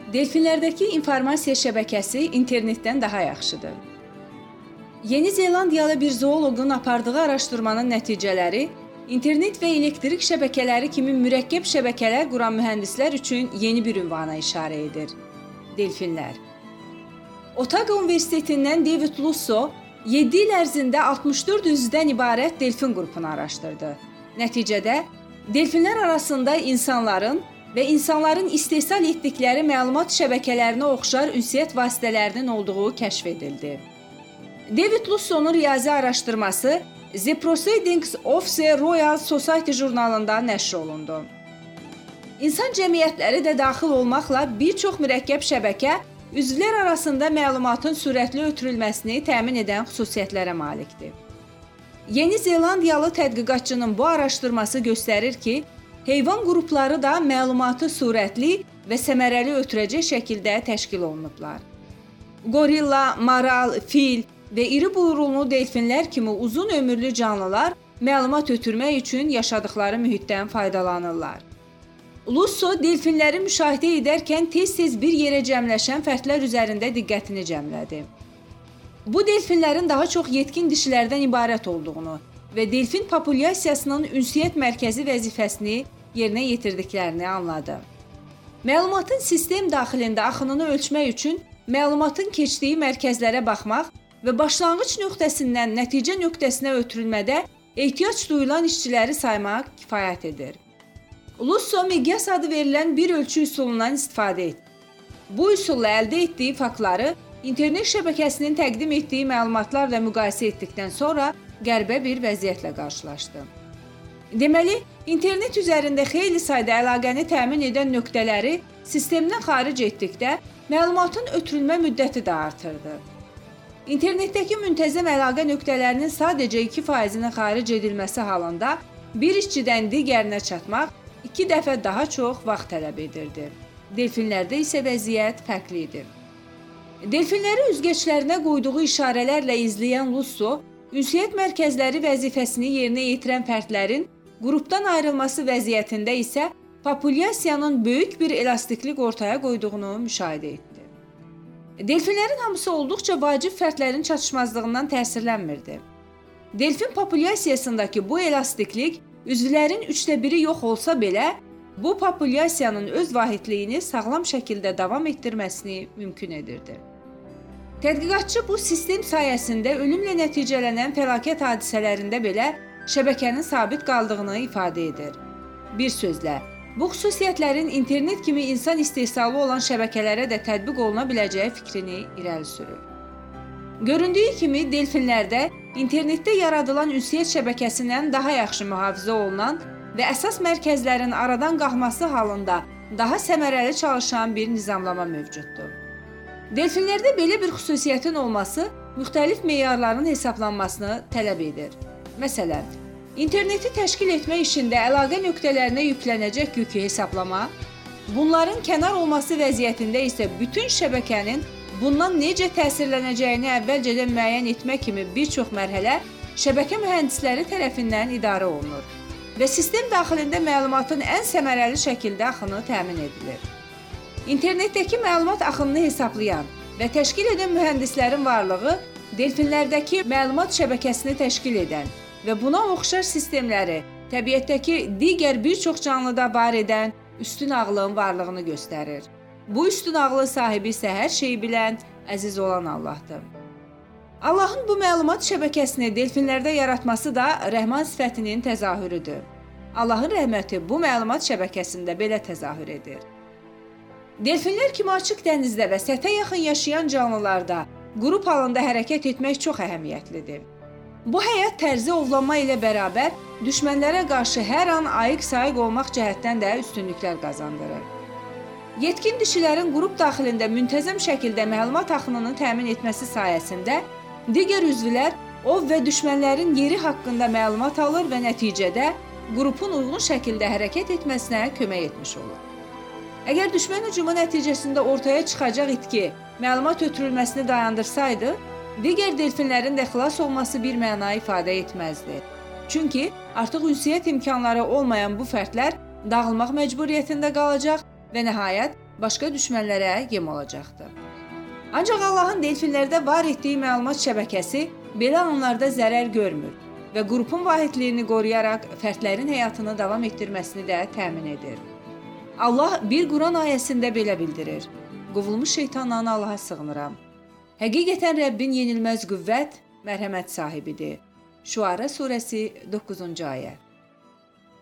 Delfinlərdəki informasiya şəbəkəsi internetdən daha yaxşıdır. Yeni Zelandiyalı bir zooloqun apardığı araşdırmanın nəticələri internet və elektrik şəbəkələri kimi mürəkkəb şəbəkələr quran mühəndislər üçün yeni bir ünvana işarə edir. Delfinlər. Otago Universitetindən David Lusso 7 il ərzində 64 üzvdən ibarət delfin qrupunu araşdırdı. Nəticədə delfinlər arasında insanların və insanların istehsal etdikləri məlumat şəbəkələrinə oxşar ünsiyyət vasitələrinin olduğu kəşf edildi. David Lussonun riyazi araşdırması The Proceedings of the Royal Society jurnalında nəşr olundu. İnsan cəmiyyətləri də daxil olmaqla bir çox mürəkkəb şəbəkə üzvlər arasında məlumatın sürətli ötürülməsini təmin edən xüsusiyyətlərə malikdir. Yeni Zelandiyalı tədqiqatçının bu araşdırması göstərir ki, heyvan qrupları da məlumatı sürətli və səmərəli ötürəcək şəkildə təşkil olunublar. Gorilla, maral, fil və iri buyruqlu delfinlər kimi uzun ömürlü canlılar məlumat ötürmək üçün yaşadıkları mühitdən faydalanırlar. Lusso delfinləri müşahidə edərkən tez-tez bir yerə cəmləşən fərdlər üzərində diqqətini cəmlədi. Bu delfinlərin daha çox yetkin dişilərdən ibarət olduğunu və delfin populyasiyasının ünsiyyət mərkəzi vəzifəsini yerinə yetirdiklərini anladı. Məlumatın sistem daxilində axınını ölçmək üçün məlumatın keçdiyi mərkəzlərə baxmaq və başlanğıc nöqtəsindən nəticə nöqtəsinə ötürülmədə ehtiyac duyulan işçiləri saymaq kifayət edir. Lusso miqyas adı verilən bir ölçü üsulundan istifadə etdi. Bu üsulla əldə etdiyi faktları internet şəbəkəsinin təqdim etdiyi məlumatlarla müqayisə etdikdən sonra qəribə bir vəziyyətlə qarşılaşdı. Deməli, internet üzərində xeyli sayda əlaqəni təmin edən nöqtələri sistemdən xaric etdikdə məlumatın ötürülmə müddəti də artırdı. İnternetdəki müntəzəm əlaqə nöqtələrinin sadəcə 2%-nin xaric edilməsi halında bir işçidən digərinə çatmaq 2 dəfə daha çox vaxt tələb edirdi. Delfinlərdə isə vəziyyət fərqli idi. Delfinləri üzgəçlərinə qoyduğu işarələrlə izləyən Lusso, ünsiyyət mərkəzləri vəzifəsini yerinə yetirən fərdlərin qrupdan ayrılması vəziyyətində isə populyasiyanın böyük bir elastiklik ortaya qoyduğunu müşahidə etdi. Delfinlərin hamısı olduqca vacib fərdlərin çatışmazlığından təsirlənmirdi. Delfin populyasiyasındakı bu elastiklik üzvlərin 1/3 yox olsa belə, bu populyasiyanın öz vahidliyini sağlam şəkildə davam etdirməsini mümkün edirdi. Tədqiqatçı bu sistem sayəsində ölümlə nəticələnən fəlakət hadisələrində belə şəbəkənin sabit qaldığını ifadə edir. Bir sözlə, bu xüsusiyyətlərin internet kimi insan istehsalı olan şəbəkələrə də tətbiq oluna biləcəyi fikrini irəli sürür. Göründüyü kimi delfinlərdə internetdə yaradılan ünsiyyət şəbəkəsindən daha yaxşı mühafizə olunan və əsas mərkəzlərin aradan qalxması halında daha səmərəli çalışan bir nizamlama mövcuddur. Delfinlərdə belə bir xüsusiyyətin olması müxtəlif meyarların hesablanmasını tələb edir. Məsələn, interneti təşkil etmək işində əlaqə nöqtələrinə yüklənəcək yükü hesablama, bunların kənar olması vəziyyətində isə bütün şəbəkənin bundan necə təsirlənəcəyini əvvəlcədən müəyyən etmək kimi bir çox mərhələ şəbəkə mühəndisləri tərəfindən idarə olunur və sistem daxilində məlumatın ən səmərəli şəkildə axını təmin edilir. İnternetdəki məlumat axınını hesablayan və təşkil edən mühəndislərin varlığı delfinlərdəki məlumat şəbəkəsini təşkil edən və buna oxşar sistemləri təbiətdəki digər bir çox canlıda var edən üstün ağlın varlığını göstərir. Bu üstün ağlı sahibi isə hər şeyi bilən, əziz olan Allahdır. Allahın bu məlumat şəbəkəsini delfinlərdə yaratması da rəhman sifətinin təzahürüdür. Allahın rəhməti bu məlumat şəbəkəsində belə təzahür edir. Delfinlər kimi açıq dənizdə və səthə yaxın yaşayan canlılarda qrup halında hərəkət etmək çox əhəmiyyətlidir. Bu həyat tərzi ovlanma ilə bərabər düşmənlərə qarşı hər an ayıq-sayıq olmaq cəhətdən də üstünlüklər qazandırır. Yetkin dişilərin qrup daxilində müntəzəm şəkildə məlumat axınını təmin etməsi sayəsində digər üzvlər ov və düşmənlərin yeri haqqında məlumat alır və nəticədə qrupun uyğun şəkildə hərəkət etməsinə kömək etmiş olur. Əgər düşmən hücumu nəticəsində ortaya çıxacaq itki məlumat ötürülməsini dayandırsaydı, digər delfinlərin də xilas olması bir məna ifadə etməzdi. Çünki artıq ünsiyyət imkanları olmayan bu fərdlər dağılmaq məcburiyyətində qalacaq və nəhayət başqa düşmənlərə yem olacaqdı. Ancaq Allahın delfinlərdə var etdiyi məlumat şəbəkəsi belə anlarda zərər görmür və qrupun vahidliyini qoruyaraq fərdlərin həyatını davam etdirməsini də təmin edir. Allah bir Quran ayəsində belə bildirir: "Qovulmuş şeytandan Allaha sığınıram. Həqiqətən Rəbbin yenilməz qüvvət, mərhəmət sahibidir." Şuara surəsi 9-cu ayə.